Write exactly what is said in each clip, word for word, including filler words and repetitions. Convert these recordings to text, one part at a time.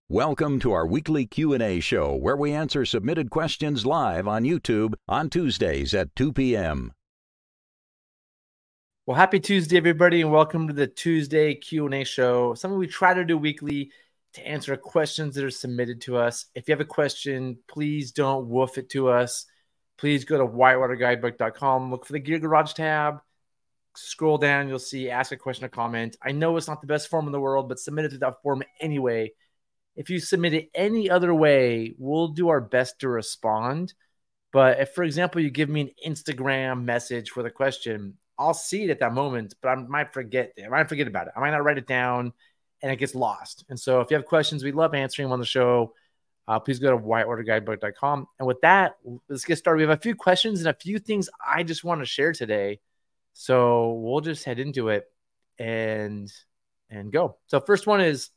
Welcome to our weekly Q and A show where we answer submitted questions live on YouTube on Tuesdays at two p.m. Well, happy Tuesday, everybody, and welcome to the Tuesday Q and A show, something we try to do weekly to answer questions that are submitted to us. If you have a question, please don't woof it to us. Please go to whitewater guidebook dot com, look for the Gear Garage tab, scroll down, you'll see ask a question or comment. I know it's not the best form in the world, but submit it to that form anyway. If you submit it any other way, we'll do our best to respond. But if, for example, you give me an Instagram message with a question, I'll see it at that moment, but I might forget I might forget about it. I might not write it down, and it gets lost. And so if you have questions, we love answering them on the show. Uh, please go to whitewater guidebook dot com. And with that, let's get started. We have a few questions and a few things I just want to share today. So we'll just head into it and, and go. So first one is,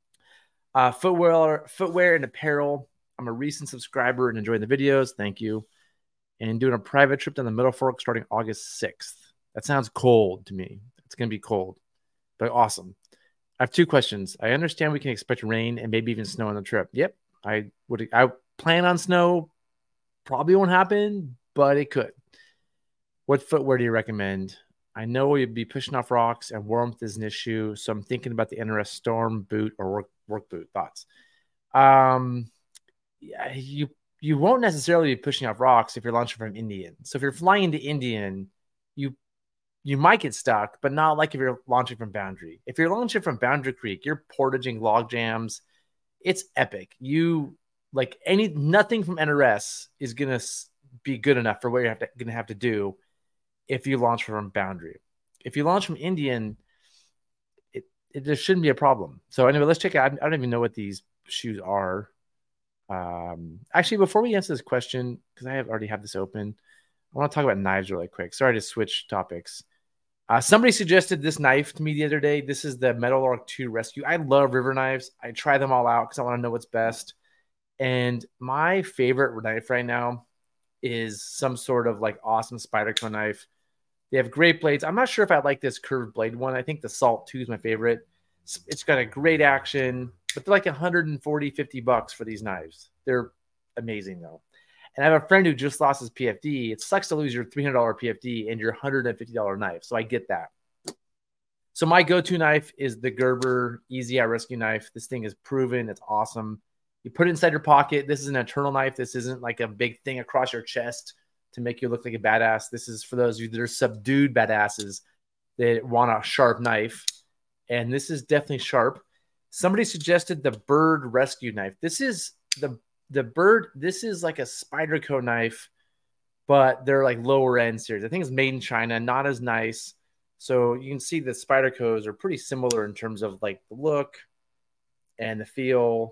Uh, footwear, footwear and apparel. I'm a recent subscriber and enjoying the videos. Thank you. And doing a private trip down the Middle Fork starting August sixth. That sounds cold to me. It's going to be cold, but awesome. I have two questions. I understand we can expect rain and maybe even snow on the trip. Yep. I would, I plan on snow. Probably won't happen, but it could. What footwear do you recommend? I know you'd be pushing off rocks and warmth is an issue, so I'm thinking about the N R S Storm boot or work, work boot. Thoughts? Um, yeah, you you won't necessarily be pushing off rocks if you're launching from Indian. So if you're flying to Indian, you you might get stuck, but not like if you're launching from Boundary. If you're launching from Boundary Creek, you're portaging log jams. It's epic. You like any nothing from N R S is gonna be good enough for what you're have to, gonna have to do. If you launch from Boundary. If you launch from Indian, it, it there shouldn't be a problem. So anyway, let's check out. I don't even know what these shoes are. Um, actually, before we answer this question, because I have already have this open, I want to talk about knives really quick. Sorry to switch topics. Uh, somebody suggested this knife to me the other day. This is the Metal Arc two Rescue. I love river knives. I try them all out because I want to know what's best. And my favorite knife right now is some sort of like awesome Spyderco knife. They have great blades. I'm not sure if I like this curved blade one. I think the Salt two is my favorite. It's got a great action, but they're like one forty, fifty bucks for these knives. They're amazing though. And I have a friend who just lost his P F D. It sucks to lose your three hundred dollars P F D and your one hundred fifty dollars knife. So I get that. So my go-to knife is the Gerber Easy Eye Rescue knife. This thing is proven. It's awesome. You put it inside your pocket. This is an internal knife. This isn't like a big thing across your chest to make you look like a badass. This is for those of you that are subdued badasses that want a sharp knife. And this is definitely sharp. Somebody suggested the Bird Rescue knife. This is the, the Bird. This is like a Spyderco knife, but they're like lower end series. I think it's made in China, not as nice. So you can see the Spydercos are pretty similar in terms of like the look and the feel.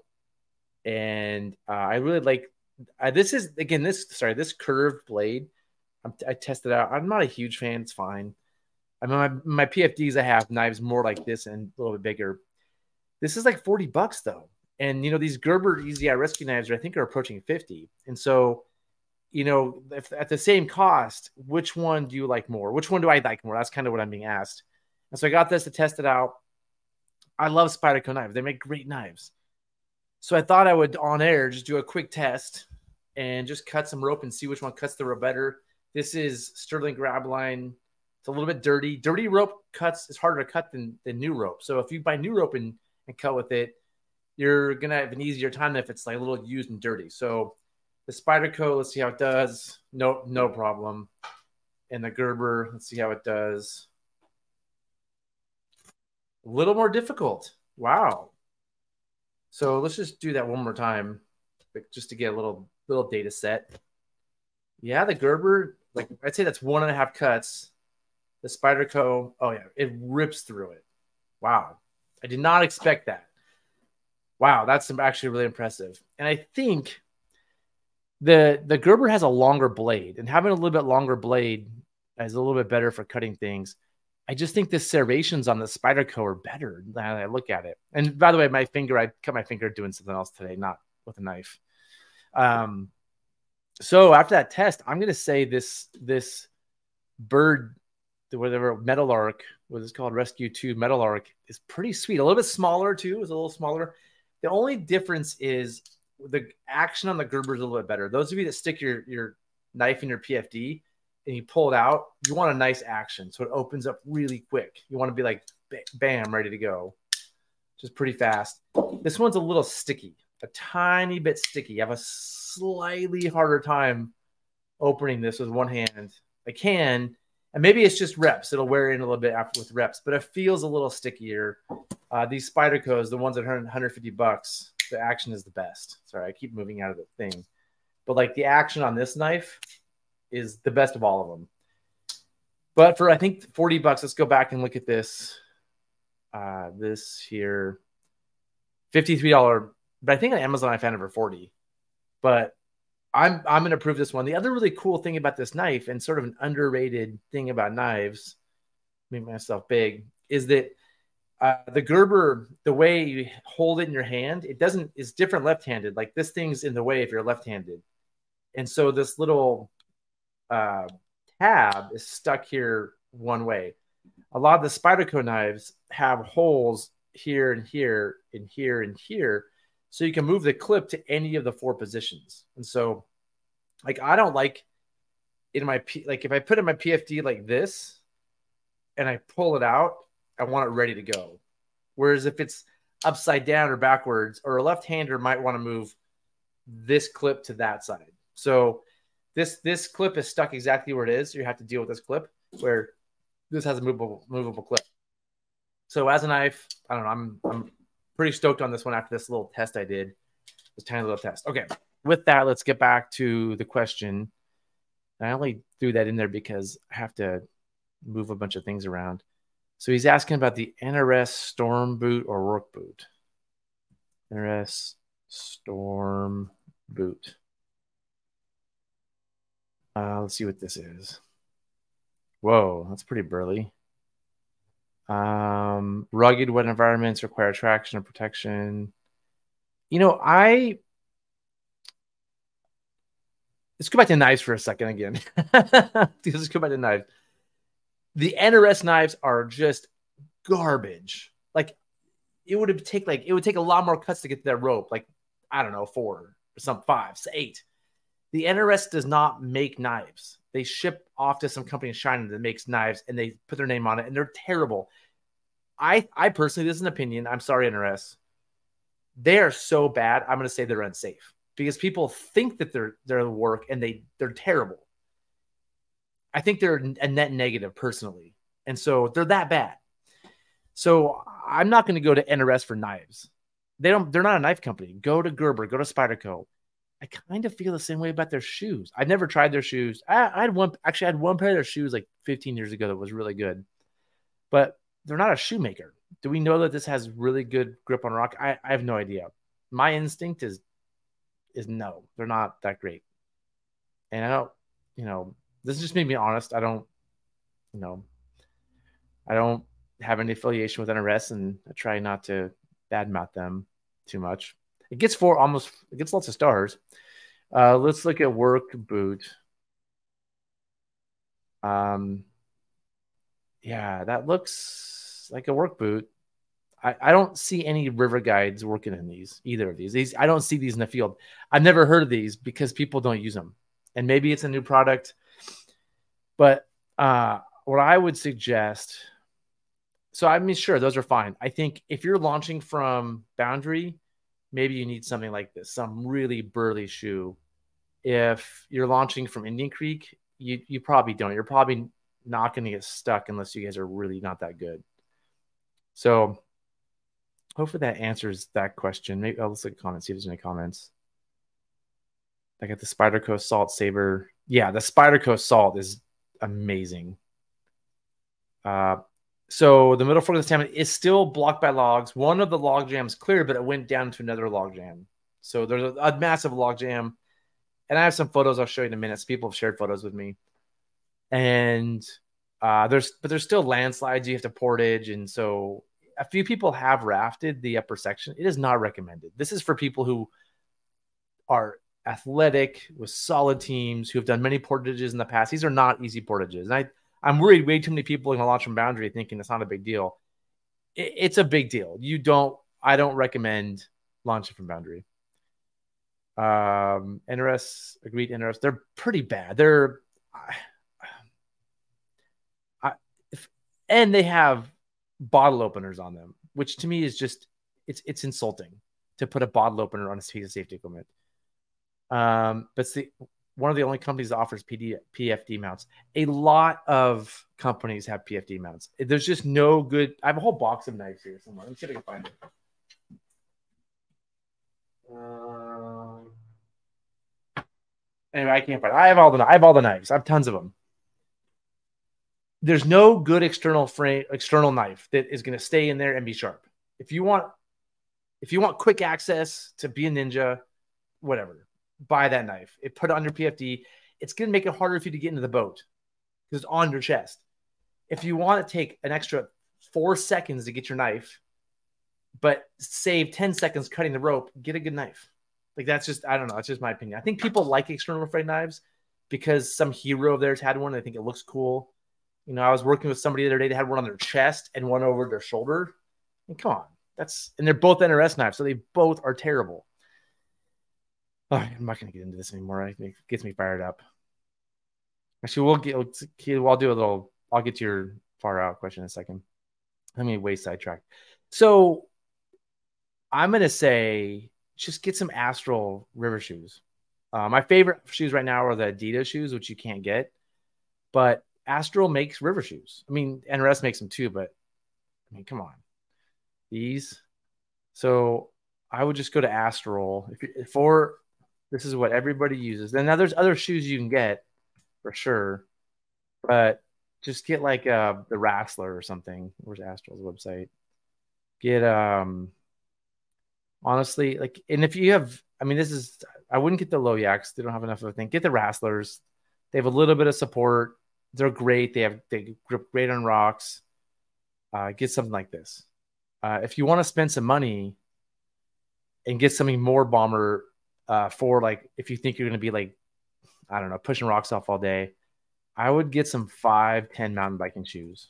And uh, I really like Uh, this is again this sorry this curved blade. I'm, I tested out. I'm not a huge fan. It's fine. I mean, my, my P F Ds I have knives more like this and a little bit bigger. This is like forty bucks though, and you know these Gerber Easy Eye Rescue knives are, I think are approaching fifty. And so, you know, if at the same cost, which one do you like more? Which one do I like more? That's kind of what I'm being asked. And so I got this to test it out. I love Spyderco knives. They make great knives. So I thought I would on air just do a quick test and just cut some rope and see which one cuts the rope better. This is Sterling Grab Line. It's a little bit dirty. Dirty rope cuts is harder to cut than, than new rope. So if you buy new rope and, and cut with it, you're going to have an easier time than if it's like a little used and dirty. So the Spyderco, let's see how it does. No, no problem. And the Gerber, let's see how it does. A little more difficult. Wow. So let's just do that one more time, just to get a little little data set. Yeah, the Gerber, like I'd say that's one and a half cuts. The Spyderco, oh yeah, it rips through it. Wow, I did not expect that. Wow, that's actually really impressive. And I think the the Gerber has a longer blade, and having a little bit longer blade is a little bit better for cutting things. I just think the serrations on the Spyderco are better now that I look at it. And by the way, my finger, I cut my finger doing something else today, not with a knife. Um, so after that test, I'm going to say this, this Bird, whatever Metal Arc, what is called Rescue two Metal Arc is pretty sweet. A little bit smaller too. It's a little smaller. The only difference is the action on the Gerber is a little bit better. Those of you that stick your, your knife in your P F D and you pull it out, you want a nice action. So it opens up really quick. You want to be like, bam, ready to go. Just pretty fast. This one's a little sticky, a tiny bit sticky. You have a slightly harder time opening this with one hand. I can, and maybe it's just reps. It'll wear in a little bit after with reps, but it feels a little stickier. Uh, these Spydercos, the ones that are one hundred fifty bucks, the action is the best. Sorry, I keep moving out of the thing. But like the action on this knife is the best of all of them. But for, I think, forty bucks, let's go back and look at this. Uh, this here, fifty-three dollars. But I think on Amazon I found it for forty. But I'm I'm going to prove this one. The other really cool thing about this knife, and sort of an underrated thing about knives, make myself big, is that uh, the Gerber, the way you hold it in your hand, it doesn't is different left-handed. Like this thing's in the way if you're left-handed, and so this little uh, tab is stuck here one way. A lot of the Spyderco knives have holes here and here and here and here, so you can move the clip to any of the four positions. And so, like, I don't like in my P, like if I put in my P F D like this and I pull it out, I want it ready to go. Whereas if it's upside down or backwards, or a left-hander might want to move this clip to that side. So this this clip is stuck exactly where it is. So you have to deal with this clip where this has a movable movable clip. So as a knife, I don't know. I'm I'm pretty stoked on this one after this little test I did. This tiny little test. Okay, with that, let's get back to the question. I only threw that in there because I have to move a bunch of things around. So he's asking about the N R S Storm Boot or Work Boot. N R S Storm Boot. Uh, let's see what this is. Whoa, that's pretty burly. Um, rugged wet environments require traction and protection. You know, I let's go back to knives for a second again. Let's go back to knives. The N R S knives are just garbage. Like it would have take like it would take a lot more cuts to get to that rope. Like I don't know, four or some five, eight. The N R S does not make knives. They ship off to some company in China that makes knives, and they put their name on it, and they're terrible. I, I personally, this is an opinion. I'm sorry, N R S. They are so bad. I'm going to say they're unsafe because people think that they're they're work, and they they're terrible. I think they're a net negative personally, and so they're that bad. So I'm not going to go to N R S for knives. They don't. They're not a knife company. Go to Gerber. Go to Spyderco. I kind of feel the same way about their shoes. I've never tried their shoes. I, I had one, actually I had one pair of their shoes like fifteen years ago that was really good, but they're not a shoemaker. Do we know that this has really good grip on rock? I, I have no idea. My instinct is, is no, they're not that great. And I don't, you know, this just made me honest. I don't, you know, I don't have any affiliation with N R S, and I try not to badmouth them too much. It gets four almost, it gets lots of stars. Uh, let's look at Work Boot. Um, yeah, that looks like a work boot. I, I don't see any river guides working in these, either of these. These I don't see these in the field. I've never heard of these because people don't use them. And maybe it's a new product. But uh, what I would suggest, so I mean, sure, those are fine. I think if you're launching from Boundary, maybe you need something like this, some really burly shoe. If you're launching from Indian Creek, you, you probably don't. You're probably not going to get stuck unless you guys are really not that good. So hopefully that answers that question. Maybe I'll look at comments, see if there's any comments. I got the Spyderco Salt Saber. Yeah, the Spyderco Salt is amazing. Uh, So the middle fork of the stamina is still blocked by logs. One of the log jams cleared, but it went down to another log jam. So there's a, a massive log jam. And I have some photos I'll show you in a minute. So people have shared photos with me. And uh, there's, but there's still landslides. You have to portage. And so a few people have rafted the upper section. It is not recommended. This is for people who are athletic with solid teams, who have done many portages in the past. These are not easy portages. And I, I'm worried way too many people are going to launch from Boundary thinking it's not a big deal. It, it's a big deal. You don't, I don't recommend launching from Boundary. Um, N R S, agreed, N R S, they're pretty bad. They're, I, I, if, and they have bottle openers on them, which to me is just, it's it's insulting to put a bottle opener on a piece of safety equipment. Um, but it's the, one of the only companies that offers P D, P F D mounts. A lot of companies have P F D mounts. There's just no good. I have a whole box of knives here somewhere. Let me see if I can find it. Um, anyway, I can't find it. I have all the I have all the knives. I have tons of them. There's no good external frame external knife that is going to stay in there and be sharp. If you want, if you want quick access to be a ninja, whatever, buy that knife. It put it under P F D. It's going to make it harder for you to get into the boat because it's on your chest. If you want to take an extra four seconds to get your knife, but save ten seconds cutting the rope, get a good knife. Like that's just, I don't know. That's just my opinion. I think people like external frame knives because some hero of theirs had one. I think it looks cool. You know, I was working with somebody the other day that had one on their chest and one over their shoulder. And come on, that's, and they're both N R S knives, so they both are terrible. Oh, I'm not going to get into this anymore. Right? It gets me fired up. Actually, we'll get, we'll, I'll do a little, I'll get to your far out question in a second. Let me way sidetrack. So I'm going to say, just get some Astral river shoes. Uh, my favorite shoes right now are the Adidas shoes, which you can't get. But Astral makes river shoes. I mean, N R S makes them too, but I mean, come on. These. So I would just go to Astral. If you, for this is what everybody uses. And now there's other shoes you can get for sure, but just get like uh, the Wrastler or something. Where's Astral's website? Get um. Honestly, like, and if you have, I mean, this is, I wouldn't get the Loyaks. They don't have enough of a thing. Get the Wrastlers. They have a little bit of support. They're great. They have, they grip great on rocks. Uh, get something like this. Uh, if you want to spend some money and get something more bomber uh, for like, if you think you're going to be like, I don't know, pushing rocks off all day, I would get some five ten mountain biking shoes.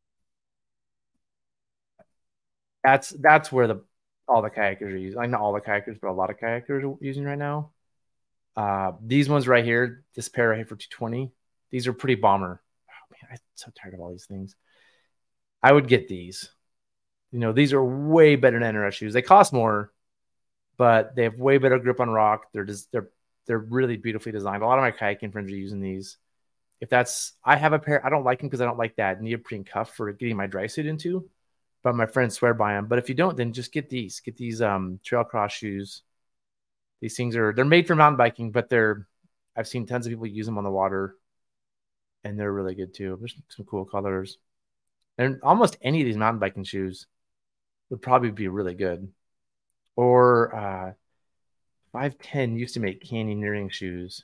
That's, that's where the, all the kayakers are using. Like not all the kayakers, but a lot of kayakers are using right now. Uh, these ones right here, this pair right here for two twenty. These are pretty bomber. Oh, man, I'm so tired of all these things. I would get these. You know, these are way better than N R S shoes. They cost more, but they have way better grip on rock. They're just they're they're really beautifully designed. A lot of my kayaking friends are using these. If that's, I have a pair. I don't like them because I don't like that neoprene cuff for getting my dry suit into. But my friends swear by them. But if you don't, then just get these. Get these um, trail cross shoes. These things are, they're made for mountain biking, but they're, I've seen tons of people use them on the water. And they're really good too. There's some cool colors. And almost any of these mountain biking shoes would probably be really good. Or uh, five ten used to make canyoneering shoes.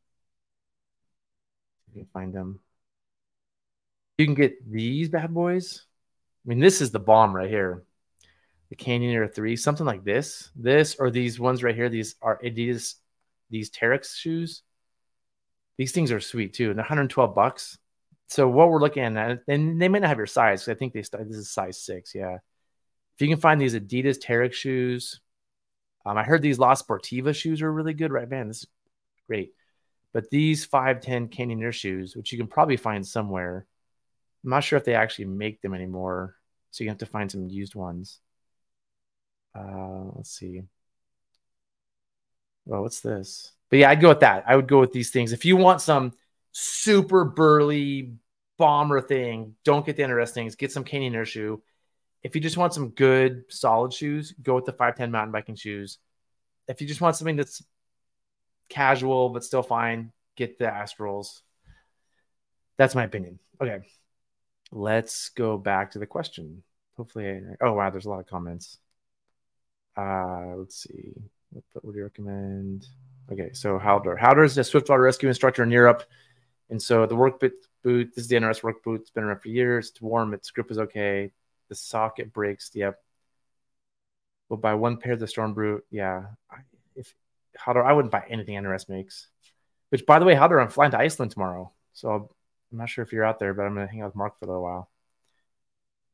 You can find them. You can get these bad boys. I mean, this is the bomb right here. The Canyoneer three, something like this. This or these ones right here. These are Adidas, these Terex shoes. These things are sweet too. And they're one hundred twelve bucks. So what we're looking at, and they may not have your size, because I think they start, this is size six. Yeah. If you can find these Adidas Terex shoes. Um, I heard these La Sportiva shoes are really good, right? Man, this is great. But these five ten Canyoneer shoes, which you can probably find somewhere. I'm not sure if they actually make them anymore. So you have to find some used ones. Uh, let's see. Well, what's this? But yeah, I'd go with that. I would go with these things. If you want some super burly bomber thing, don't get the N R S things. Get some Canyoneer shoe. If you just want some good, solid shoes, go with the five ten mountain biking shoes. If you just want something that's casual but still fine, get the Astrals. That's my opinion. Okay. Let's go back to the question. Hopefully, I, oh wow, there's a lot of comments. Uh, let's see. What, what would you recommend? Okay, so Haldor. Haldor is a swiftwater rescue instructor in Europe, and so the work boot, boot. This is the N R S work boot. It's been around for years. It's warm. Its grip is okay. The socket breaks. Yep. We'll buy one pair of the Storm Brute. Yeah. If Haldor, I wouldn't buy anything N R S makes. Which, by the way, Haldor, I'm flying to Iceland tomorrow, so I'll, I'm not sure if you're out there, but I'm going to hang out with Mark for a little while.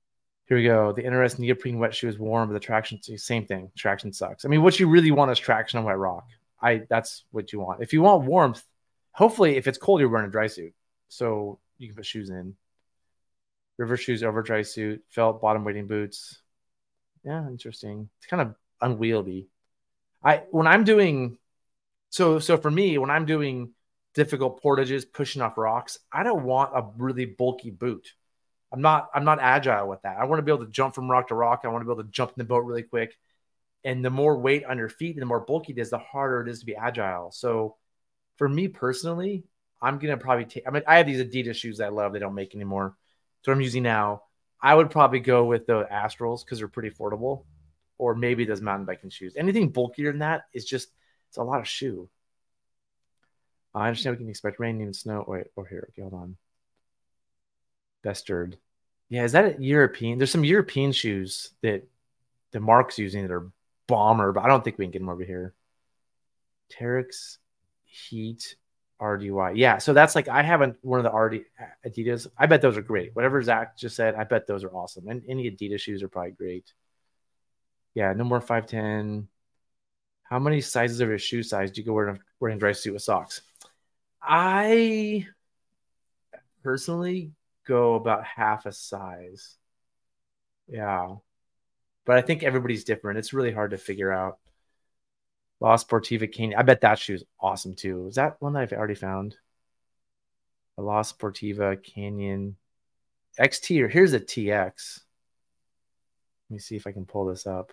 Here we go. The interesting neoprene wet shoe is warm, but the traction, same thing. Traction sucks. I mean, what you really want is traction on wet rock. I That's what you want. If you want warmth, hopefully, if it's cold, you're wearing a dry suit, so you can put shoes in. River shoes over dry suit, felt bottom wading boots. Yeah, interesting. It's kind of unwieldy. I when I'm doing so so for me, when I'm doing difficult portages, pushing off rocks, I don't want a really bulky boot. I'm not I'm not agile with that. I want to be able to jump from rock to rock. I want to be able to jump in the boat really quick. And the more weight on your feet and the more bulky it is, the harder it is to be agile. So for me personally, I'm gonna probably take I mean I have these Adidas shoes that I love, they don't make anymore. So I'm using now. I would probably go with the Astrals because they're pretty affordable, or maybe those mountain biking shoes. Anything bulkier than that is just it's a lot of shoe. I understand we can expect rain, even snow. Wait, oh here, okay, hold on. Bestard. Yeah, is that a European? There's some European shoes that the Mark's using that are bomber, but I don't think we can get them over here. Terex Heat R D Y. Yeah, so that's like I haven't one of the R D Adidas. I bet those are great. Whatever Zach just said, I bet those are awesome. And any Adidas shoes are probably great. Yeah, no more five ten. How many sizes of your shoe size do you go wearing wearing a dry suit with socks? I personally go about half a size. Yeah. But I think everybody's different. It's really hard to figure out. La Sportiva Canyon. I bet that shoe is awesome too. Is that one that I've already found? The La Sportiva Canyon X T, or here's a T X. Let me see if I can pull this up.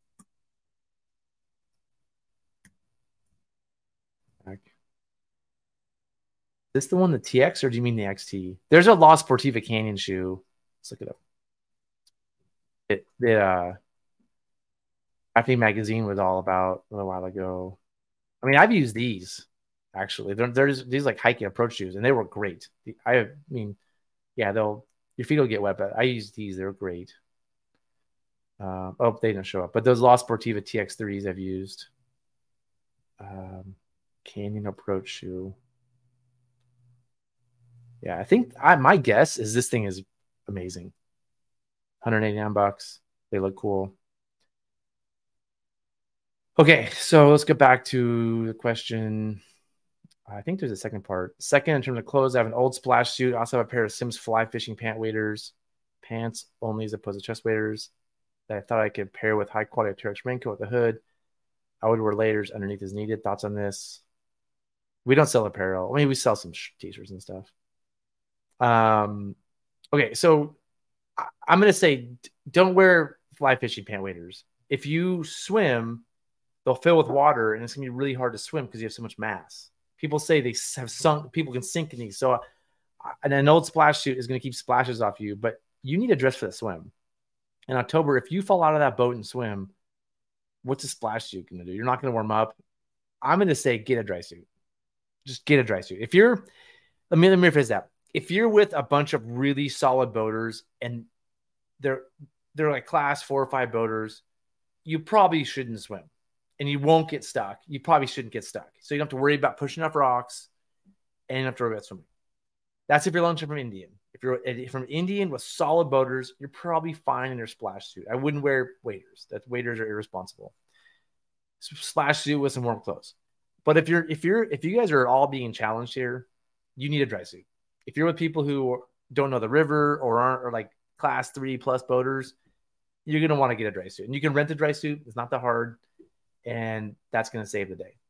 Back. Is this the one, the T X, or do you mean the X T? There's a La Sportiva Canyon shoe. Let's look it up. It, it uh, Crafting Magazine was all about a little while ago. I mean, I've used these actually. They're, there's these like hiking approach shoes, and they were great. I mean, yeah, they'll your feet will get wet, but I used these. They're great. Uh, oh, they didn't show up, but those La Sportiva T X threes I've used. Um, Canyon approach shoe. Yeah, I think I my guess is this thing is amazing. one hundred eighty-nine bucks. They look cool. Okay, so let's get back to the question. I think there's a second part. Second, in terms of clothes, I have an old splash suit. I also have a pair of Sims fly fishing pant waders, pants only as opposed to chest waders, that I thought I could pair with high quality Terex raincoat with a hood. I would wear layers underneath as needed. Thoughts on this? We don't sell apparel. I mean, we sell some t-shirts and stuff. Um, okay, so I, I'm going to say don't wear fly fishing pant waders. If you swim, they'll fill with water, and it's going to be really hard to swim because you have so much mass. People say they have sunk, people can sink in these. So uh, and an old splash suit is going to keep splashes off you, but you need a dress for the swim. In October, if you fall out of that boat and swim, what's a splash suit going to do? You're not going to warm up. I'm going to say get a dry suit. Just get a dry suit. If you're, let me, let me rephrase that. If you're with a bunch of really solid boaters and they're, they're like class four or five boaters, you probably shouldn't swim. And you won't get stuck. You probably shouldn't get stuck. So you don't have to worry about pushing off rocks, and you don't have to worry about swimming. That's if you're launching from Indian. If you're from Indian with solid boaters, you're probably fine in your splash suit. I wouldn't wear waders. That waders are irresponsible. Splash suit with some warm clothes. But if you're if you're if you guys are all being challenged here, you need a dry suit. If you're with people who don't know the river or aren't or like class three plus boaters, you're gonna want to get a dry suit. And you can rent a dry suit. It's not that hard. And that's going to save the day.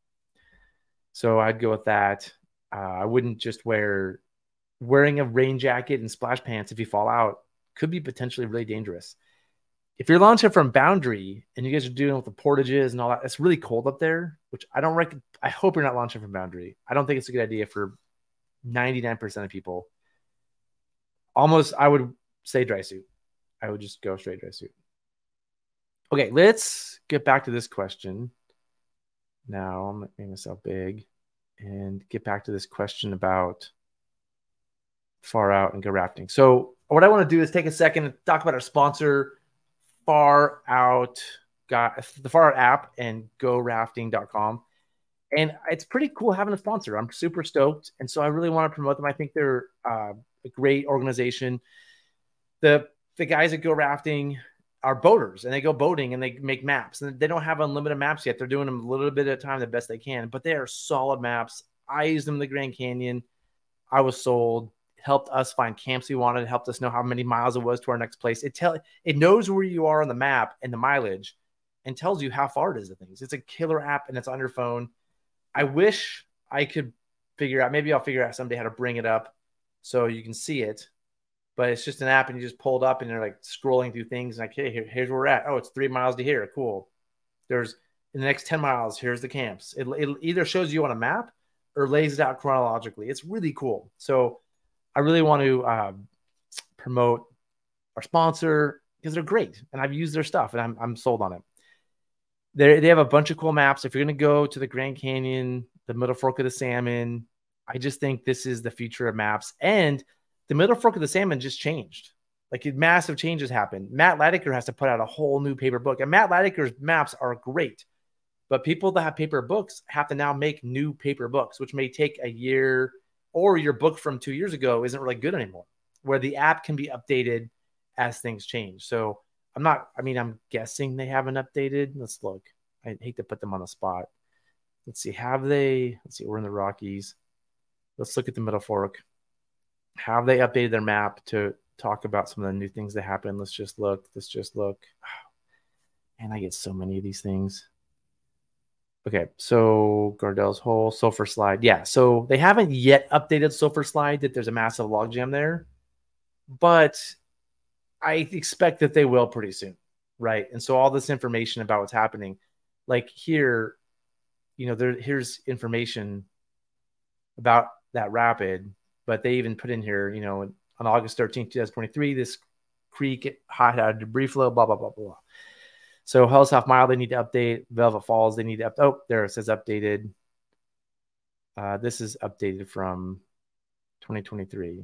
So I'd go with that. Uh, I wouldn't just wear wearing a rain jacket and splash pants if you fall out could be potentially really dangerous. If you're launching from Boundary and you guys are doing with the portages and all that, it's really cold up there, which I don't recommend. I hope you're not launching from Boundary. I don't think it's a good idea for ninety-nine percent of people. Almost, I would say dry suit. I would just go straight dry suit. Okay, let's get back to this question. Now, I'm making myself big and get back to this question about Far Out and go rafting. So what I want to do is take a second and talk about our sponsor, Far Out, got the Far Out app and go rafting dot com. And it's pretty cool having a sponsor. I'm super stoked. And so I really want to promote them. I think they're uh, a great organization. The the guys that go rafting are boaters, and they go boating and they make maps, and they don't have unlimited maps yet. They're doing them a little bit at a time, the best they can, but they are solid maps. I used them in the Grand Canyon. I was sold. It helped us find camps we wanted. It helped us know how many miles it was to our next place. It tell it knows where you are on the map and the mileage, and tells you how far it is to things. It's a killer app, and it's on your phone. I wish I could figure out. Maybe I'll figure out someday how to bring it up so you can see it. But it's just an app, and you just pull it up, and you're like scrolling through things. Like, hey, here, here's where we're at. Oh, it's three miles to here. Cool. There's in the next ten miles. Here's the camps. It, it either shows you on a map or lays it out chronologically. It's really cool. So I really want to um, promote our sponsor because they're great, and I've used their stuff, and I'm I'm sold on it. They they have a bunch of cool maps. If you're going to go to the Grand Canyon, the Middle Fork of the Salmon, I just think this is the future of maps. And the Middle Fork of the Salmon just changed. Like massive changes happened. Matt Latiker has to put out a whole new paper book. And Matt Latiker's maps are great. But people that have paper books have to now make new paper books, which may take a year, or your book from two years ago isn't really good anymore, where the app can be updated as things change. So I'm not, I mean, I'm guessing they haven't updated. Let's look. I hate to put them on the spot. Let's see. Have they, let's see, we're in the Rockies. Let's look at the Middle Fork. Have they updated their map to talk about some of the new things that happen? Let's just look. Let's just look. And I get so many of these things. Okay, so Gardell's Hole, Sulphur Slide. Yeah, so they haven't yet updated Sulphur Slide that there's a massive logjam there. But I expect that they will pretty soon, right? And so all this information about what's happening, like here, you know, there here's information about that rapid. But they even put in here, you know, on August thirteenth, twenty twenty-three, this creek had a debris flow, blah, blah, blah, blah. So Hell's Half Mile, they need to update. Velvet Falls, they need to update. Oh, there it says updated. Uh, this is updated from twenty twenty-three.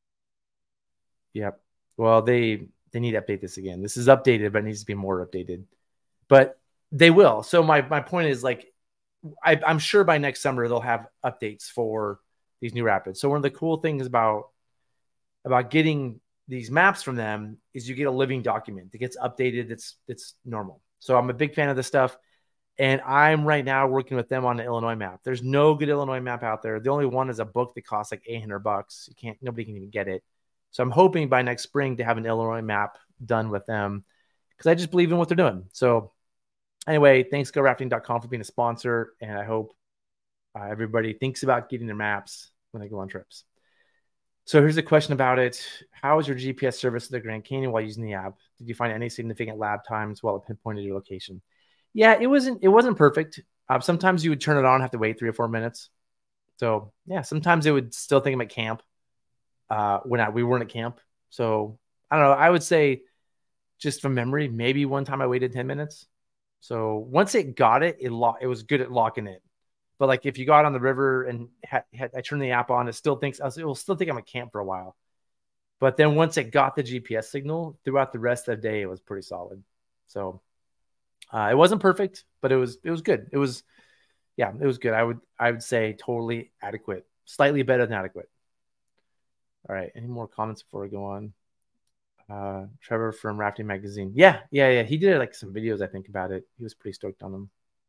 Yep. Well, they they need to update this again. This is updated, but it needs to be more updated. But they will. So my, my point is, like, I, I'm sure by next summer they'll have updates for these new rapids. So one of the cool things about about getting these maps from them is you get a living document that gets updated. That's that's normal. So I'm a big fan of this stuff, and I'm right now working with them on an Illinois map. There's no good Illinois map out there. The only one is a book that costs like eight hundred bucks. You can't, nobody can even get it. So I'm hoping by next spring to have an Illinois map done with them, because I just believe in what they're doing. So anyway, thanks go rafting dot com for being a sponsor, and I hope uh, everybody thinks about getting their maps when they go on trips. So here's a question about it. How is your G P S service to the Grand Canyon while using the app? Did you find any significant lab times while it pinpointed your location? Yeah, it wasn't it wasn't perfect. Uh, sometimes you would turn it on and have to wait three or four minutes. So yeah, sometimes it would still think I'm at camp uh, when I, we weren't at camp. So I don't know. I would say, just from memory, maybe one time I waited ten minutes. So once it got it, it, lo- it was good at locking it. But like if you go out on the river and ha- ha- I turn the app on, it still thinks it will still think I'm at camp for a while. But then once it got the G P S signal throughout the rest of the day, it was pretty solid. So uh, it wasn't perfect, but it was it was good. It was yeah, it was good. I would I would say totally adequate, slightly better than adequate. All right, any more comments before we go on? Uh, Trevor from Rafting Magazine. Yeah, yeah, yeah. He did like some videos, I think, about it. He was pretty stoked on them.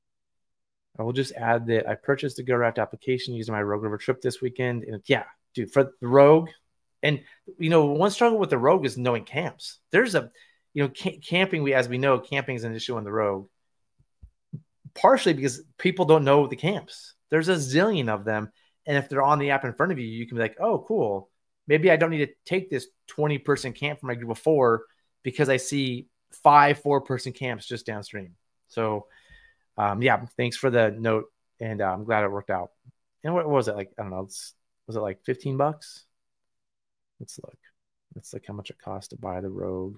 I will just add that I purchased the GoRaft application using my Rogue River trip this weekend. And yeah, dude, for the Rogue, and you know, one struggle with the Rogue is knowing camps. There's a, you know, ca- camping. We, as we know, camping is an issue on the Rogue, partially because people don't know the camps. There's a zillion of them, and if they're on the app in front of you, you can be like, oh, cool. Maybe I don't need to take this twenty person camp from my group of four because I see five four person camps just downstream. So. Um, yeah, thanks for the note, and uh, I'm glad it worked out. And what, what was it like? I don't know. Was it like fifteen bucks? Let's look. Let's look how much it cost to buy the Rogue.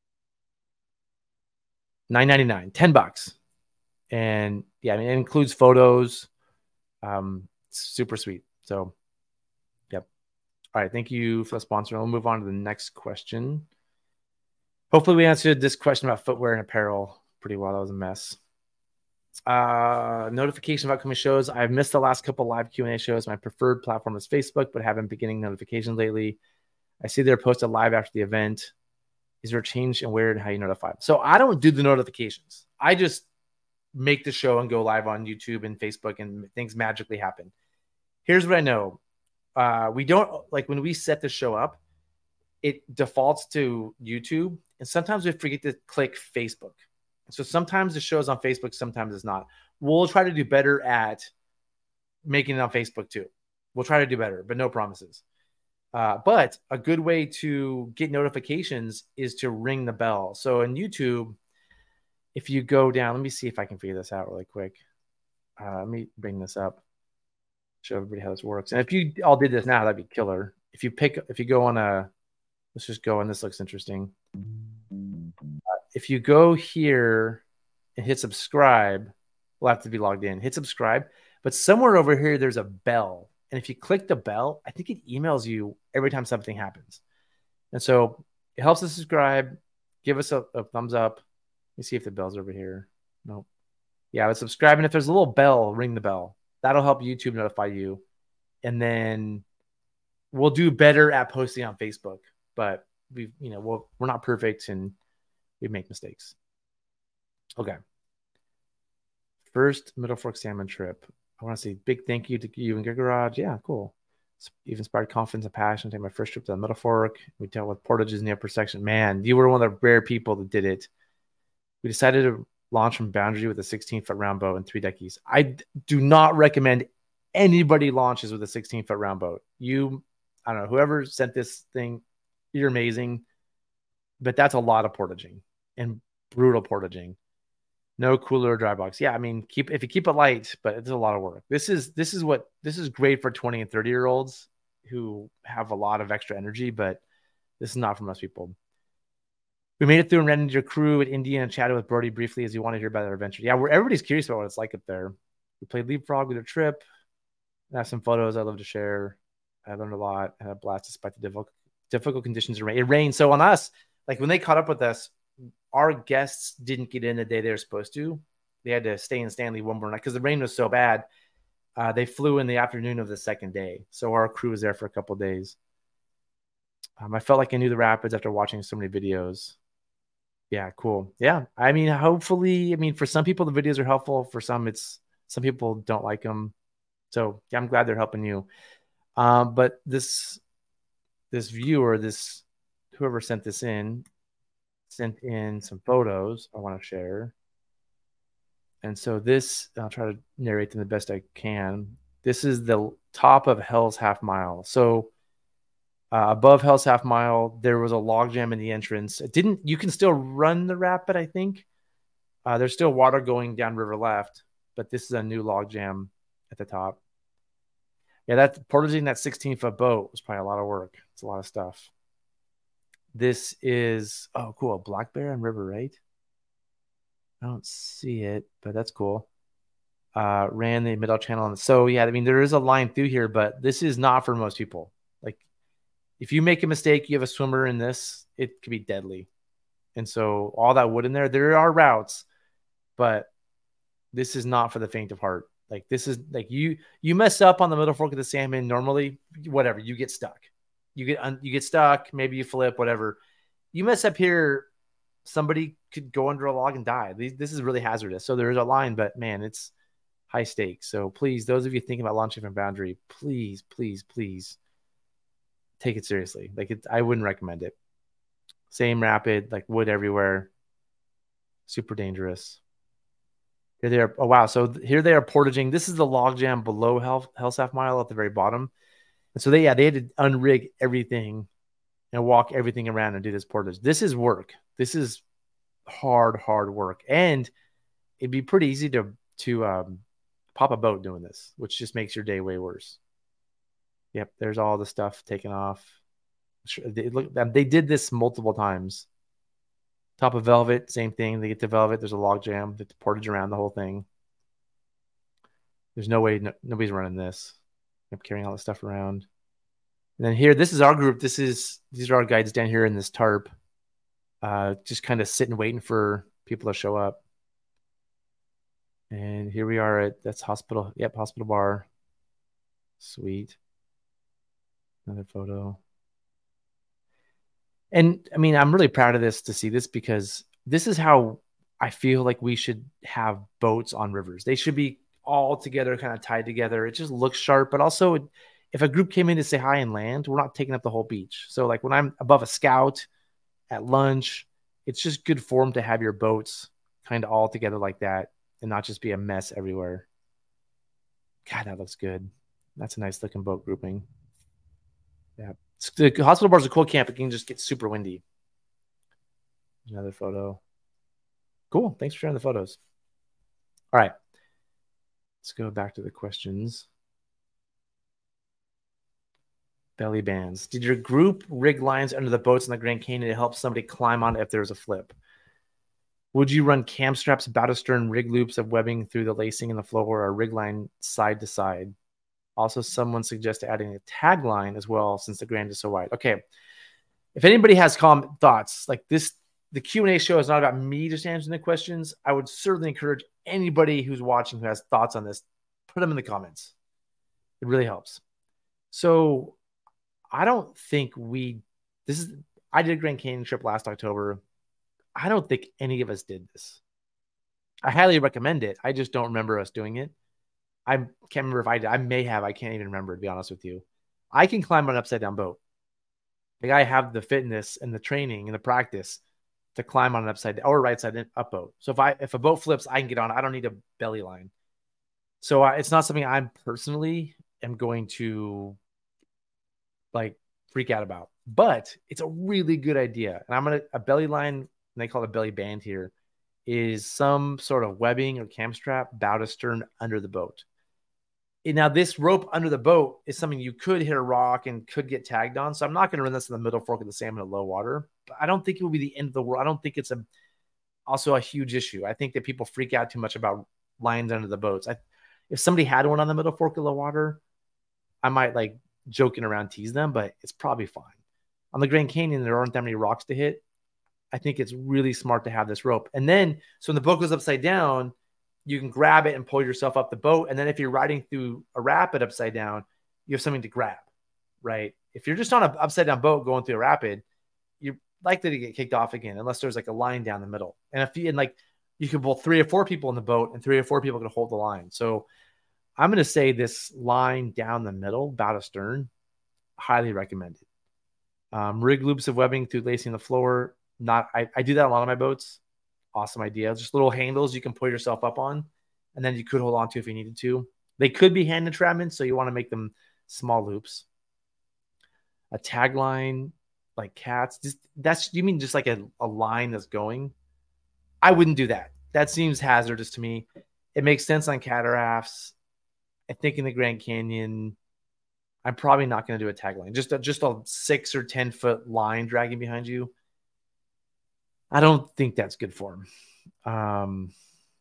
nine ninety-nine, ten bucks. And yeah, I mean, it includes photos. Um, it's super sweet. So, yep. All right, thank you for the sponsor. We'll move on to the next question. Hopefully, we answered this question about footwear and apparel pretty well. That was a mess. Uh, notification of upcoming shows. I've missed the last couple live Q and A shows. My preferred platform is Facebook, but haven't been getting notifications lately. I see they're posted live after the event. Is there a change in where and how you notify? So I don't do the notifications. I just make the show and go live on YouTube and Facebook, and things magically happen. Here's what I know. Uh, we don't like when we set the show up, it defaults to YouTube, and sometimes we forget to click Facebook. So sometimes the show's on Facebook, sometimes it's not. We'll try to do better at making it on Facebook too. We'll try to do better, but no promises. Uh, but a good way to get notifications is to ring the bell. So in YouTube, if you go down, let me see if I can figure this out really quick. Uh, let me bring this up, show everybody how this works. And if you all did this now, that'd be killer. If you pick, if you go on a, let's just go, and this looks interesting. Uh, if you go here and hit subscribe, we'll have to be logged in. Hit subscribe, but somewhere over here, there's a bell. And if you click the bell, I think it emails you every time something happens. And so it helps us subscribe. Give us a, a thumbs up. Let me see if the bell's over here. Nope. Yeah, but subscribe. And if there's a little bell, ring the bell. That'll help YouTube notify you. And then we'll do better at posting on Facebook. But we, you know, we'll, we're not perfect and we make mistakes. Okay. First Middle Fork salmon trip. I want to say big thank you to you and Gear Garage. Yeah, cool. You've inspired confidence and passion to take my first trip to the Middle Fork. We dealt with portages in the upper section. Man, you were one of the rare people that did it. We decided to launch from Boundary with a sixteen foot round boat and three deckies. I do not recommend anybody launches with a sixteen foot round boat. You, I don't know, whoever sent this thing, you're amazing. But that's a lot of portaging and brutal portaging. No cooler or dry box. Yeah, I mean, keep if you keep it light, but it's a lot of work. This is this is what this is great for twenty and thirty year olds who have a lot of extra energy, but this is not for most people. We made it through and ran into your crew at India and chatted with Brody briefly as you wanted to hear about their adventure. Yeah, where everybody's curious about what it's like up there. We played Leapfrog with a trip. I have some photos I'd love to share. I learned a lot. I had a blast despite the difficult difficult conditions. It rained. So on us, like when they caught up with us, our guests didn't get in the day they were supposed to. They had to stay in Stanley one more night because the rain was so bad. Uh, they flew in the afternoon of the second day. So our crew was there for a couple of days. Um, I felt like I knew the rapids after watching so many videos. Yeah, cool. Yeah. I mean, hopefully, I mean, for some people, the videos are helpful. For some, it's some people don't like them. So yeah, I'm glad they're helping you. Um, but this, this viewer, this, whoever sent this in, sent in some photos I want to share. And so this, I'll try to narrate them the best I can. This is the top of Hell's Half Mile. So uh, above Hell's Half Mile, there was a log jam in the entrance. It didn't, you can still run the rapid, I think. Uh, there's still water going down river left, but this is a new log jam at the top. Yeah, that portaging that sixteen foot boat was probably a lot of work. It's a lot of stuff. This is, oh, cool. Black Bear and River, right? I don't see it, but that's cool. Uh, ran the middle channel. So, yeah, I mean, there is a line through here, but this is not for most people. Like, if you make a mistake, you have a swimmer in this, it could be deadly. And so all that wood in there, there are routes, but this is not for the faint of heart. Like, this is like you, you mess up on the Middle Fork of the Salmon. Normally, whatever, you get stuck. You get you get stuck, maybe you flip, whatever. You mess up here, somebody could go under a log and die. This is really hazardous. So there's a line, but man, it's high stakes. So please, those of you thinking about launching from Boundary, please, please, please take it seriously. Like it, I wouldn't recommend it. Same rapid, like wood everywhere. Super dangerous. Here they are. Oh, wow. So here they are portaging. This is the log jam below Hell, Hell's Half Mile at the very bottom. And so they, yeah, they had to unrig everything and walk everything around and do this portage. This is work. This is hard, hard work. And it'd be pretty easy to, to um, pop a boat doing this, which just makes your day way worse. Yep. There's all the stuff taken off. They, look, they did this multiple times. Top of Velvet, same thing. They get to Velvet. There's a log jam. They portage around the whole thing. There's no way no, nobody's running this. I'm carrying all this stuff around. And then here, this is our group. This is these are our guides down here in this tarp. Uh, just kind of sitting, waiting for people to show up. And here we are at that's hospital. Yep, hospital bar. Sweet. Another photo. And I mean, I'm really proud of this to see this because this is how I feel like we should have boats on rivers. They should be all together, kind of tied together. It just looks sharp, but also if a group came in to say hi and land, we're not taking up the whole beach. So like when I'm above a scout at lunch, it's just good form to have your boats kind of all together like that and not just be a mess everywhere. God, that looks good. That's a nice looking boat grouping. Yeah. The hospital bar is a cool camp. It can just get super windy. Another photo. Cool. Thanks for sharing the photos. All right. Let's go back to the questions. Belly bands. Did your group rig lines under the boats in the Grand Canyon to help somebody climb on if there's a flip? Would you run cam straps, bow stern, rig loops of webbing through the lacing in the floor, or rig line side to side? Also, someone suggested adding a tag line as well since the Grand is so wide. Okay. If anybody has calm thoughts, like this, the Q and A show is not about me just answering the questions. I would certainly encourage anybody who's watching who has thoughts on this, put them in the comments. It really helps. So I don't think we, this is, I did a Grand Canyon trip last October. I don't think any of us did this. I highly recommend it. I just don't remember us doing it. I can't remember if I did. I may have. I can't even remember, to be honest with you. I can climb on an upside down boat. Like I have the fitness and the training and the practice to climb on an upside down or right side up boat. So if I if a boat flips, I can get on. I don't need a belly line. So I, it's not something I'm personally am going to like freak out about. But it's a really good idea. And I'm gonna a belly line, and they call it a belly band here, is some sort of webbing or cam strap bow to stern under the boat. Now, this rope under the boat is something you could hit a rock and could get tagged on. So I'm not going to run this in the middle fork of the salmon at low water. But I don't think it will be the end of the world. I don't think it's a also a huge issue. I think that people freak out too much about lines under the boats. I, if somebody had one on the middle fork of low water, I might like joking around tease them, but it's probably fine. On the Grand Canyon, there aren't that many rocks to hit. I think it's really smart to have this rope. And then, so when the boat goes upside down, you can grab it and pull yourself up the boat. And then if you're riding through a rapid upside down, you have something to grab, right? If you're just on an upside down boat going through a rapid, you're likely to get kicked off again, unless there's like a line down the middle. And if you, and like, you could pull three or four people in the boat and three or four people can hold the line. So I'm going to say this line down the middle, bow to stern, highly recommended. Um, rig loops of webbing through lacing the floor. Not, I, I do that a lot on my boats. Awesome idea. Just little handles you can pull yourself up on, and then you could hold on to if you needed to. They could be hand entrapment, so you want to make them small loops. A tagline like cats. Just that's you mean just like a, a line that's going? I wouldn't do that. That seems hazardous to me. It makes sense on cataracts. I think in the Grand Canyon, I'm probably not going to do a tagline. Just a, just a six or ten foot line dragging behind you. I don't think that's good form. Um,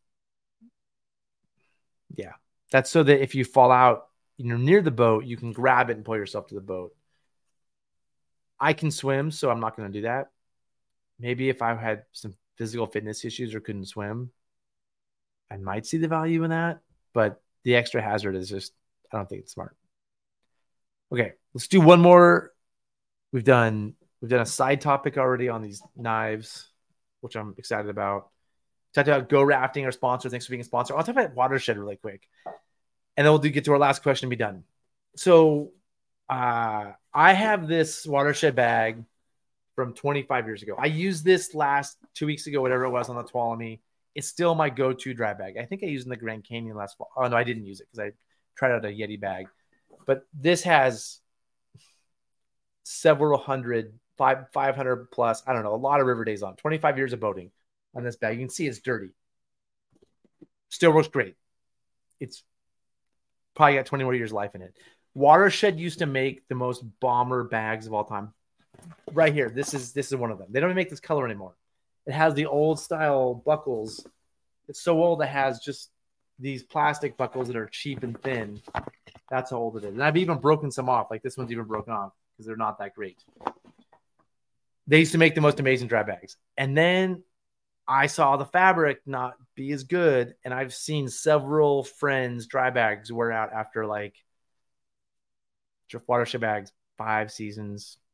yeah, that's so that if you fall out, you know, near the boat, you can grab it and pull yourself to the boat. I can swim, so I'm not going to do that. Maybe if I had some physical fitness issues or couldn't swim, I might see the value in that. But the extra hazard is just, I don't think it's smart. Okay, let's do one more. We've done we've done a side topic already on these knives, which I'm excited about. Talked about Go Rafting, our sponsor. Thanks for being a sponsor. I'll talk about Watershed really quick. And then we'll do, get to our last question and be done. So uh, I have this Watershed bag from twenty-five years ago. I used this last two weeks ago, whatever it was, on the Tuolumne. It's still my go-to dry bag. I think I used it in the Grand Canyon last fall. Oh, no, I didn't use it because I tried out a Yeti bag. But this has several hundred, five, 500 plus, I don't know, a lot of river days on, twenty-five years of boating on this bag. You can see it's dirty. Still works great. It's probably got twenty more years life in it. Watershed used to make the most bomber bags of all time. Right here. This is this is one of them. They don't even make this color anymore. It has the old style buckles. It's so old it has just these plastic buckles that are cheap and thin. That's how old it is. And I've even broken some off. Like this one's even broken off because they're not that great. They used to make the most amazing dry bags. And then I saw the fabric not be as good. And I've seen several friends' dry bags wear out after like Watershed bags, five seasons.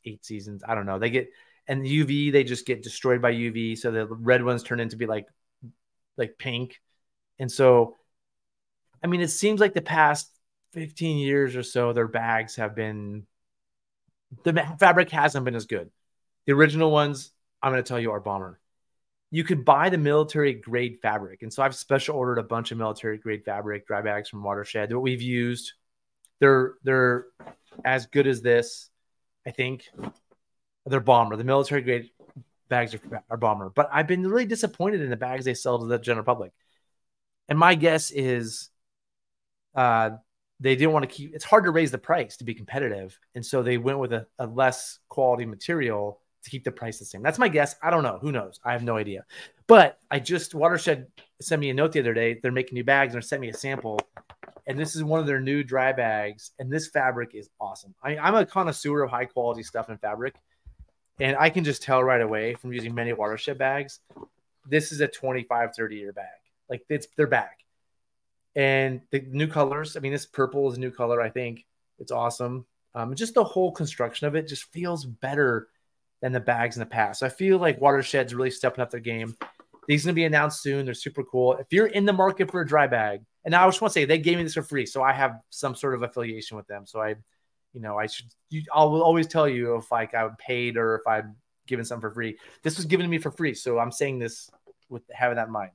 eight seasons. I don't know. They get, and U V, they just get destroyed by U V. So the red ones turn into be like, like pink. And so, I mean, it seems like the past fifteen years or so, their bags have been, the fabric hasn't been as good. The original ones, I'm going to tell you, are bomber. You could buy the military grade fabric. And so I've special ordered a bunch of military grade fabric dry bags from Watershed that we've used. They're, they're as good as this, I think. They're bomber. The military grade bags are, are bomber. But I've been really disappointed in the bags they sell to the general public. And my guess is uh, they didn't want to keep, it's hard to raise the price to be competitive. And so they went with a, a less quality material to keep the price the same. That's my guess. I don't know. Who knows? I have no idea. But I just, Watershed sent me a note the other day. They're making new bags and they're sending me a sample. And this is one of their new dry bags. And this fabric is awesome. I, I'm a connoisseur of high quality stuff and fabric. And I can just tell right away from using many Watershed bags, this is a twenty-five, thirty year bag. Like it's, they're back. And the new colors, I mean, this purple is a new color. I think it's awesome. Um, just the whole construction of it just feels better than the bags in the past. So I feel like Watershed's really stepping up their game. These are going to be announced soon. They're super cool. If you're in the market for a dry bag, and I just want to say they gave me this for free, so I have some sort of affiliation with them. So I, you know, I should, you, I'll always tell you if like I would paid or if I'd given something for free. This was given to me for free, so I'm saying this with having that in mind.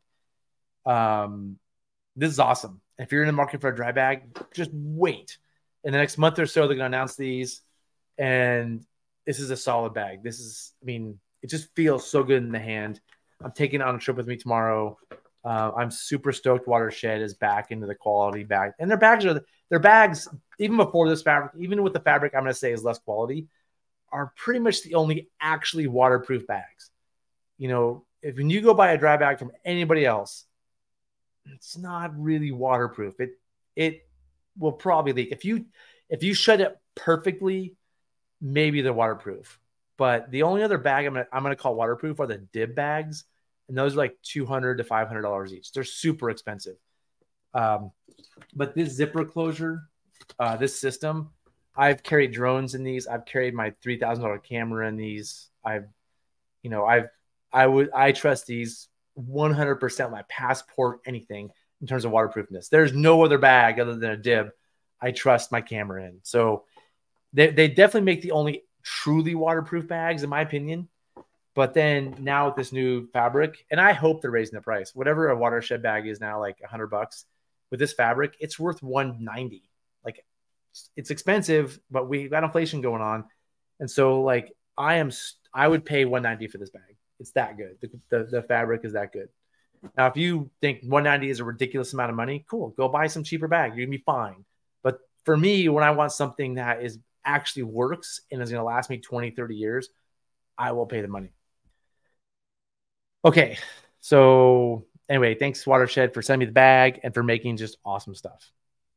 Um, this is awesome. If you're in the market for a dry bag, just wait. In the next month or so, they're going to announce these, and this is a solid bag. This is, I mean, it just feels so good in the hand. I'm taking it on a trip with me tomorrow. Uh, I'm super stoked Watershed is back into the quality bag. And their bags are, their bags, even before this fabric, even with the fabric I'm going to say is less quality, are pretty much the only actually waterproof bags. You know, if when you go buy a dry bag from anybody else, it's not really waterproof. It it will probably leak. If you if you shut it perfectly, maybe they're waterproof. But the only other bag I'm gonna I'm gonna call waterproof are the Dib bags, and those are like two hundred to five hundred dollars each. They're super expensive. Um, but this zipper closure, uh, this system, I've carried drones in these. I've carried my three thousand dollar camera in these. I've, you know, I've I would I trust these one hundred percent my passport, anything in terms of waterproofness. There's no other bag other than a Dib I trust my camera in. So they, they definitely make the only truly waterproof bags, in my opinion. But then now with this new fabric, and I hope they're raising the price. Whatever a Watershed bag is now, like a hundred bucks, with this fabric, it's worth one ninety. Like it's expensive, but we got inflation going on, and so like I am, I would pay one ninety for this bag. It's that good. The, the, the fabric is that good. Now, if you think one ninety is a ridiculous amount of money, cool. Go buy some cheaper bag. You're going to be fine. But for me, when I want something that is actually works and is going to last me twenty, thirty years, I will pay the money. Okay. So anyway, thanks Watershed for sending me the bag and for making just awesome stuff.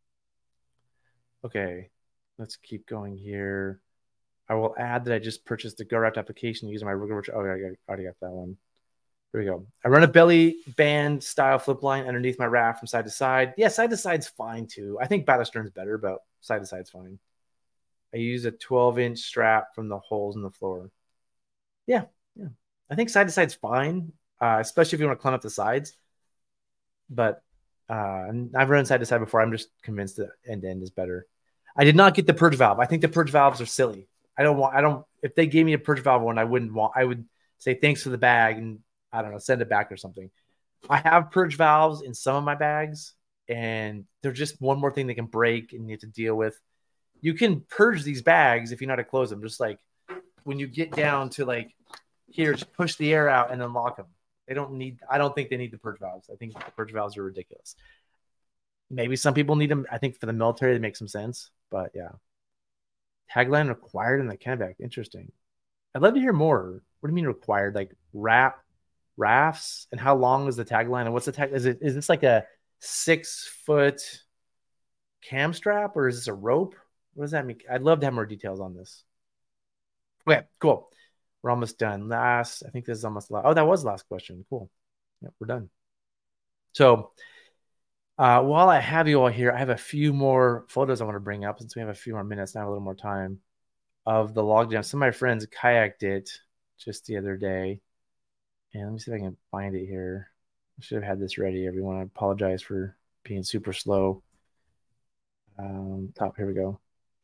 Okay. Let's keep going here. I will add that I just purchased the GoWrapped application using my Rigor. Oh, I already got that one. Here we go. I run a belly band style flip line underneath my raft from side to side. Yeah, side to side's fine too. I think batter stern's better, but side to side's fine. I use a twelve inch strap from the holes in the floor. Yeah, yeah. I think side to side's fine, uh, especially if you want to climb up the sides. But uh, I've run side to side before. I'm just convinced that end to end is better. I did not get the purge valve. I think the purge valves are silly. I don't want, I don't, if they gave me a purge valve one, I wouldn't want, I would say thanks for the bag and I don't know, send it back or something. I have purge valves in some of my bags and they're just one more thing they can break and you have to deal with. You can purge these bags if you know how to close them. Just like when you get down to like here, just push the air out and then lock them. They don't need, I don't think they need the purge valves. I think the purge valves are ridiculous. Maybe some people need them. I think for the military, they make some sense, but yeah. Tagline required in the Kennebec. Interesting. I'd love to hear more. What do you mean required? Like wrap rafts? And how long is the tagline? And what's the tag? Is it is this like a six foot cam strap or is this a rope? What does that mean? I'd love to have more details on this. Okay, cool. We're almost done. Last, I think this is almost last. Oh, that was the last question. Cool. Yep, we're done. So Uh, while I have you all here, I have a few more photos I want to bring up since we have a few more minutes now, a little more time. of the log jam. Some of my friends kayaked it just the other day. And let me see if I can find it here. I should have had this ready, everyone. I apologize for being super slow. Um, top, here we go.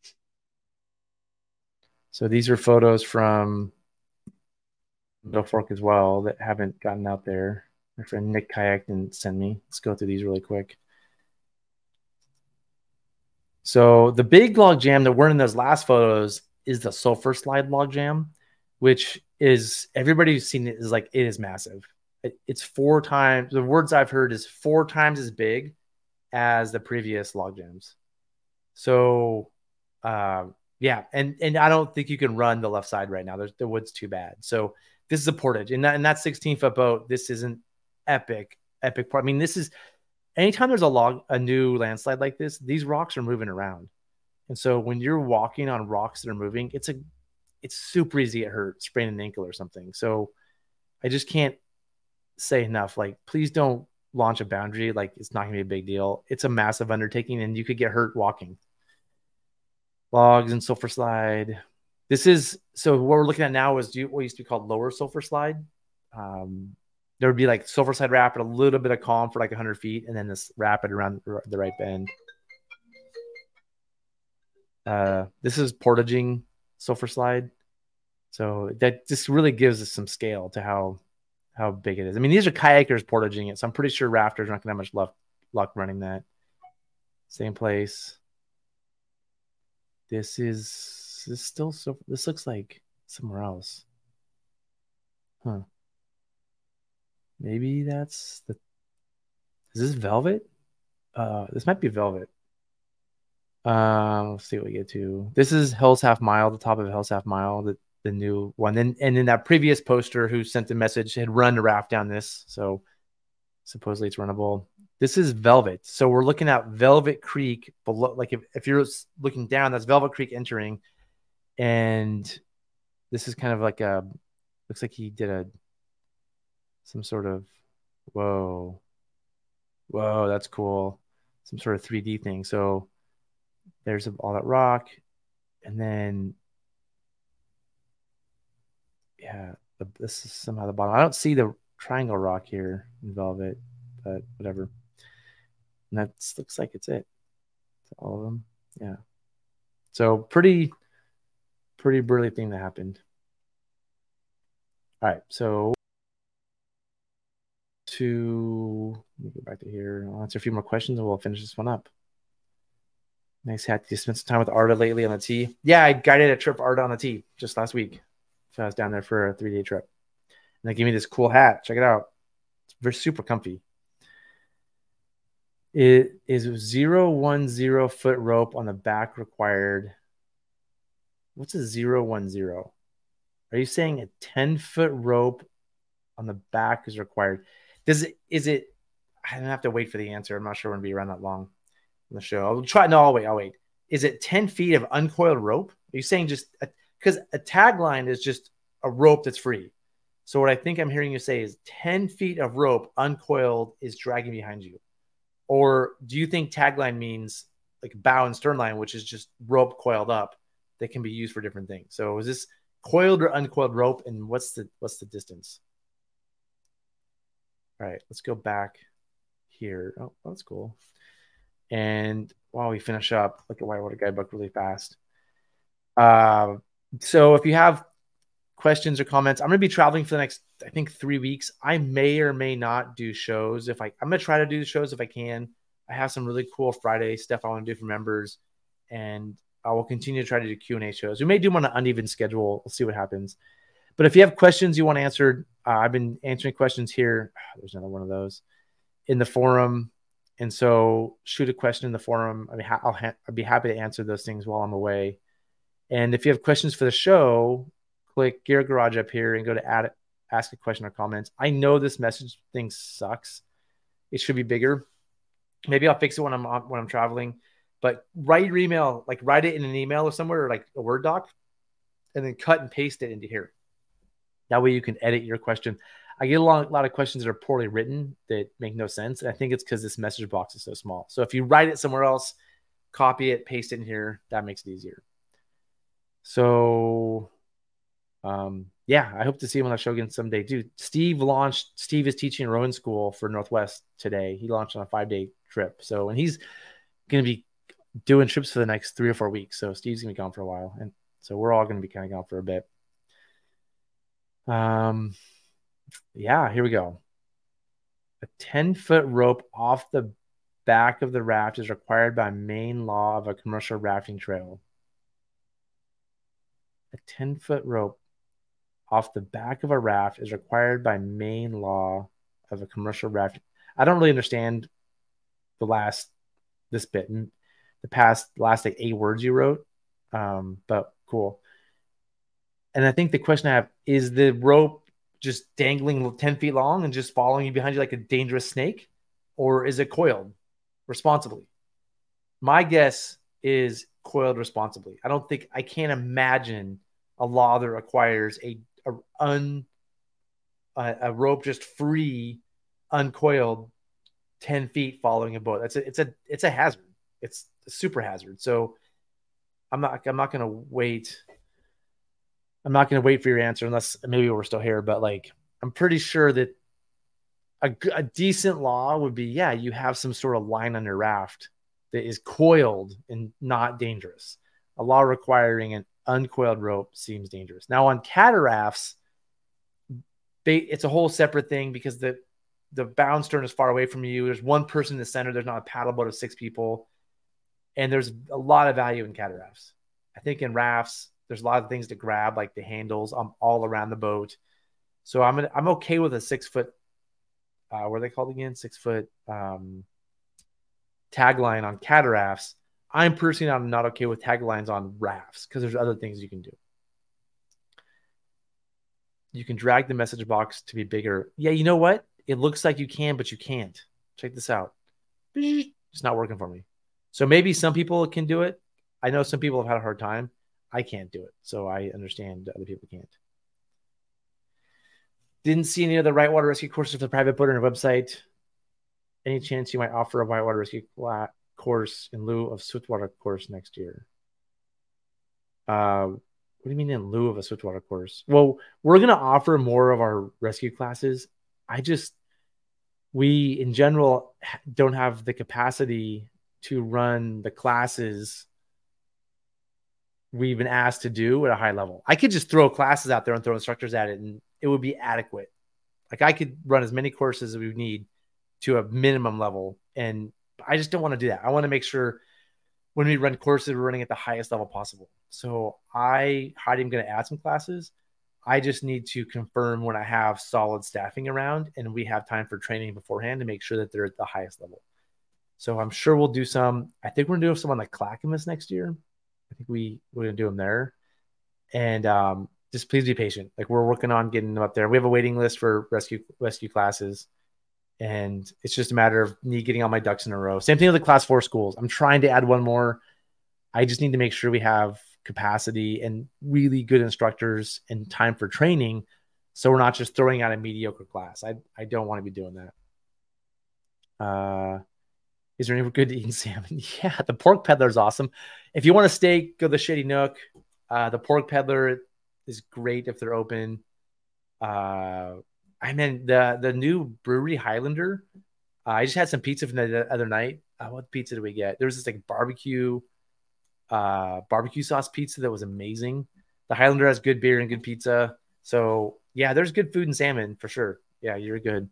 So these are photos from Middle Fork as well that haven't gotten out there. My friend Nick kayaked and sent me. Let's go through these really quick. So the big log jam that weren't in those last photos is the sulfur slide log jam, which is, everybody who's seen it is like, it is massive. It, it's four times, the words I've heard is four times as big as the previous log jams. So, uh, yeah, and and I don't think you can run the left side right now. There's, the wood's too bad. So this is a portage, and that, and that sixteen foot boat. This isn't epic, epic part. I mean, this is, anytime there's a log, a new landslide like this, these rocks are moving around, and so when you're walking on rocks that are moving, it's a, it's super easy to get hurt, sprain an ankle or something. So I just can't say enough. Like, please don't launch a boundary. Like, it's not gonna be a big deal. It's a massive undertaking, and you could get hurt walking. Logs and sulfur slide. This is, so what we're looking at now is what used to be called lower sulfur slide. Um, there would be like sulfur slide rapid, a little bit of calm for like one hundred feet, and then this rapid around the right bend. Uh, this is portaging sulfur slide. So that just really gives us some scale to how how big it is. I mean, these are kayakers portaging it, so I'm pretty sure rafters aren't going to have much luck, luck running that. Same place. This is, this is still so, this looks like somewhere else. Huh. Maybe that's the, is this velvet? Uh, this might be velvet. Uh, let's see what we get to. This is Hell's Half Mile, the top of Hell's Half Mile, the, the new one. And, and then that previous poster who sent the message had run a raft down this. So supposedly it's runnable. This is Velvet. So we're looking at Velvet Creek below. Like if, if you're looking down, that's Velvet Creek entering. And this is kind of like a, looks like he did a, some sort of, whoa, whoa, that's cool. Some sort of three D thing. So there's all that rock. And then, yeah, the, this is somehow the bottom. I don't see the triangle rock here in Velvet, but whatever. And that looks like it's it. All of them. Yeah. So pretty, pretty brilliant thing that happened. All right. So to, let me go back to here. I'll answer a few more questions and we'll finish this one up. Nice hat. Did you spend some time with Arda lately on the tee? Yeah, I guided a trip Arda on the tee just last week. So I was down there for a three-day trip. And they gave me this cool hat. Check it out. It's very super comfy. It is zero one zero foot rope on the back required. What's a zero one zero? Are you saying a ten foot rope on the back is required? Does it, is it, I don't have to wait for the answer. I'm not sure when it'll be around that long on the show. I'll try. No, I'll wait. I'll wait. Is it ten feet of uncoiled rope? Are you saying just, because a, a tagline is just a rope that's free. So what I think I'm hearing you say is ten feet of rope uncoiled is dragging behind you. Or do you think tagline means like bow and stern line, which is just rope coiled up that can be used for different things? So is this coiled or uncoiled rope, and what's the what's the distance? All right, let's go back here. Oh, that's cool. And while we finish up, look at Whitewater Guidebook really fast. Uh, so if you have questions or comments, I'm going to be traveling for the next, I think, three weeks. I may or may not do shows. If I, I'm going to try to do the shows if I can. I have some really cool Friday stuff I want to do for members, and I will continue to try to do Q and A shows. We may do them on an uneven schedule. We'll see what happens. But if you have questions you want answered, uh, I've been answering questions here. There's another one of those in the forum. And so shoot a question in the forum. I mean, I'll, ha- I'll be happy to answer those things while I'm away. And if you have questions for the show, click Gear Garage up here and go to add, ask a question or comments. I know this message thing sucks. It should be bigger. Maybe I'll fix it when I'm when I'm traveling. But write your email, like write it in an email or somewhere, or like a Word doc, and then cut and paste it into here. That way you can edit your question. I get a lot, a lot of questions that are poorly written that make no sense. And I think it's because this message box is so small. So if you write it somewhere else, copy it, paste it in here, that makes it easier. So, um, yeah, I hope to see him on the show again someday. Dude, Steve launched, Steve is teaching rowing school for Northwest today. He launched on a five day trip. So, and he's going to be doing trips for the next three or four weeks. So Steve's going to be gone for a while. And so we're all going to be kind of gone for a bit. Um, yeah, here we go. A ten foot rope off the back of the raft is required by main law of a commercial rafting trail. A ten foot rope off the back of a raft is required by main law of a commercial raft. I don't really understand the last, this bit, the past last like eight words you wrote. Um, but cool. And I think the question I have is the rope just dangling ten feet long and just following you behind you like a dangerous snake, or is it coiled responsibly? My guess is coiled responsibly. I don't think, I can't imagine a law that requires a, a un a, a rope just free, uncoiled, ten feet following a boat. That's a, it's a it's a hazard. It's a super hazard. So I'm not I'm not gonna wait. I'm not gonna wait for your answer unless maybe we're still here. But like, I'm pretty sure that a, a decent law would be, yeah, you have some sort of line on your raft that is coiled and not dangerous. A law requiring an uncoiled rope seems dangerous. Now on catarafts, they, it's a whole separate thing because the the bound stern is far away from you. There's one person in the center. There's not a paddle boat of six people. And there's a lot of value in catarafts. I think in rafts, there's a lot of things to grab, like the handles um, all around the boat. So I'm gonna, I'm okay with a six foot, uh, what are they called again? Six foot um, tagline on catarafts. I'm personally not, not okay with taglines on rafts because there's other things you can do. You can drag the message box to be bigger. Yeah, you know what? It looks like you can, but you can't. Check this out. It's not working for me. So maybe some people can do it. I know some people have had a hard time. I can't do it. So I understand other people can't. Didn't see any of the whitewater rescue courses for the private boat on your website. Any chance you might offer a whitewater rescue course in lieu of swiftwater course next year? Uh, what do you mean in lieu of a swiftwater course? Well, we're going to offer more of our rescue classes. I just, we in general don't have the capacity to run the classes we've been asked to do at a high level. I could just throw classes out there and throw instructors at it and it would be adequate. Like I could run as many courses as we need to a minimum level. And I just don't want to do that. I want to make sure when we run courses, we're running at the highest level possible. So I, Heidi, I'm going to add some classes. I just need to confirm when I have solid staffing around and we have time for training beforehand to make sure that they're at the highest level. So I'm sure we'll do some. I think we're going to do some on like Clackamas next year. I think we, we're going to do them there. And um, just please be patient. Like we're working on getting them up there. We have a waiting list for rescue rescue classes. And it's just a matter of me getting all my ducks in a row. Same thing with the class four schools. I'm trying to add one more. I just need to make sure we have capacity and really good instructors and time for training. So we're not just throwing out a mediocre class. I, I don't want to be doing that. Uh, Is there any good eating salmon? Yeah, the Pork Peddler is awesome. If you want to stay, go to the Shady Nook. Uh, the Pork Peddler is great if they're open. Uh, I mean, the the new brewery Highlander. Uh, I just had some pizza from the other night. Uh, what pizza did we get? There was this like barbecue, uh, barbecue sauce pizza that was amazing. The Highlander has good beer and good pizza. So yeah, there's good food and salmon for sure. Yeah, you're good.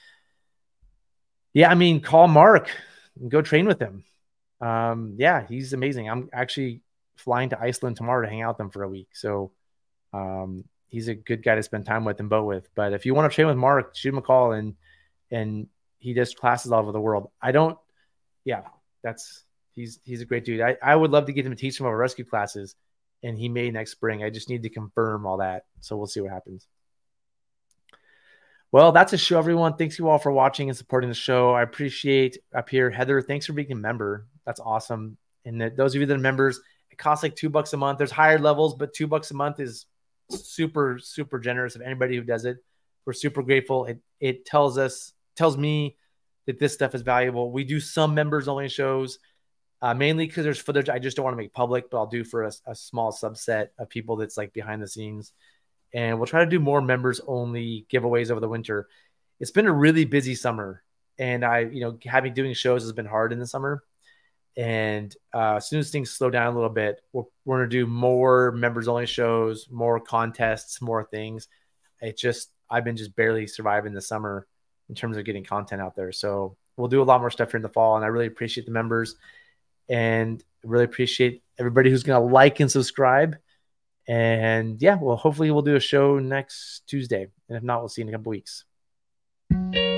Yeah, I mean, call Mark and go train with him. Um, yeah, he's amazing. I'm actually flying to Iceland tomorrow to hang out with them for a week. So um, he's a good guy to spend time with and boat with. But if you want to train with Mark, shoot him a call and and he does classes all over the world. I don't, yeah, that's he's he's a great dude. I, I would love to get him to teach some of our rescue classes, and he may next spring. I just need to confirm all that. So we'll see what happens. Well, that's a show, everyone. Thanks you all for watching and supporting the show. I appreciate up here. Heather, thanks for being a member. That's awesome. And that those of you that are members, it costs like two bucks a month. There's higher levels, but two bucks a month is super, super generous of anybody who does it. We're super grateful. It it tells us, tells me that this stuff is valuable. We do some members only shows. uh, mainly because there's footage I just don't want to make public, but I'll do for a, a small subset of people that's like behind the scenes. And we'll try to do more members only giveaways over the winter. It's been a really busy summer, and I, you know, having doing shows has been hard in the summer. And uh, as soon as things slow down a little bit, we're, we're going to do more members only shows, more contests, more things. It just, I've been just barely surviving the summer in terms of getting content out there. So we'll do a lot more stuff here in the fall. And I really appreciate the members and really appreciate everybody who's going to like and subscribe. And yeah, well, hopefully we'll do a show next Tuesday. And if not, we'll see you in a couple weeks.